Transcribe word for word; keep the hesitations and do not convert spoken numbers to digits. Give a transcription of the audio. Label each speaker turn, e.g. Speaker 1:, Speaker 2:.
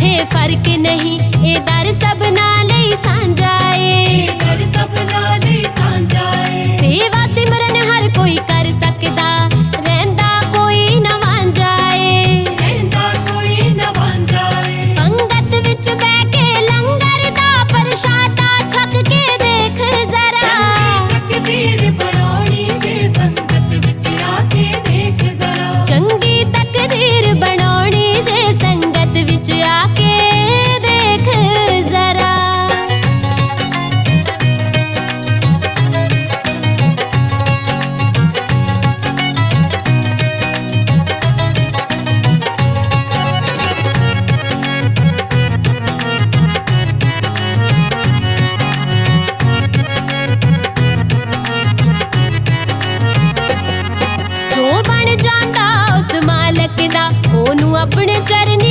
Speaker 1: ਇੱਥੇ ਫਰਕ ਨਹੀਂ, ਇਹ ਦਰ ਸਭਨਾਂ ਲਈ ਸਾਂਝਾ ਏ, ਦਰ ਸਭਨਾਂ ਲਈ ਸਾਂਝਾ ਏ। ਸੇਵਾ ਸਿਮਰਨ ਹਰ ਕੋਈ ਕਰ ਸਕਦਾ, ਰਹਿੰਦਾ ਕੋਈ ਨਾ ਵਾਂਝਾ ਏ, ਰਹਿੰਦਾ ਕੋਈ ਨਾ ਵਾਂਝਾ ਏ। ਪੰਗਤ ਵਿੱਚ ਬਹਿ ਕੇ ਲੰਗਰ ਦਾ ਪ੍ਰਸ਼ਾਦਾ ਛਕ ਕੇ ਦੇਖ ਜ਼ਰਾ, ਤਕਦੀਰ ਬਣਾਉਣੀ ਜੇ ਸੰਗਤ ਵਿੱਚ ਆ ਕੇ ਦੇਖ ਜ਼ਰਾ, ਚੰਗੀ ਤਕਦੀਰ ਬਣਾਉਣੀ ਜੇ ਸੰਗਤ ਵਿੱਚ ਆ ਕੇ ਦੇਖ ਜ਼ਰਾ। ਜੋ ਬਣ ਜਾਂਦਾ ਉਸ ਮਾਲਕ ਦਾ, ਉਹਨੂੰ ਆਪਣੇ ਚਰਨ